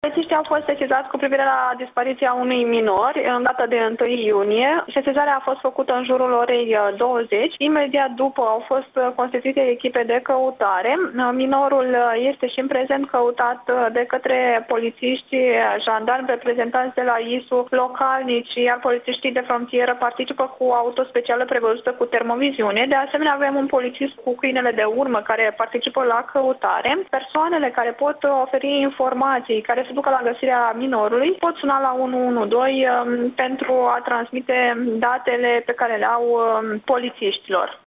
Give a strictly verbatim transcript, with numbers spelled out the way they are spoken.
Polițiștii au fost sesizați cu privire la dispariția unui minor în data de întâi iunie. Sesizarea a fost făcută în jurul orei douăzeci. Imediat după au fost constituite echipe de căutare. Minorul este și în prezent căutat de către polițiști, jandarmi, reprezentanți de la I S U, localnici, iar polițiștii de frontieră participă cu auto specială prevăzută cu termoviziune. De asemenea, avem un polițist cu câinele de urmă care participă la căutare. Persoanele care pot oferi informații, care se ducă la găsirea minorului, pot suna la unu unu doi um, pentru a transmite datele pe care le au um, polițiștilor.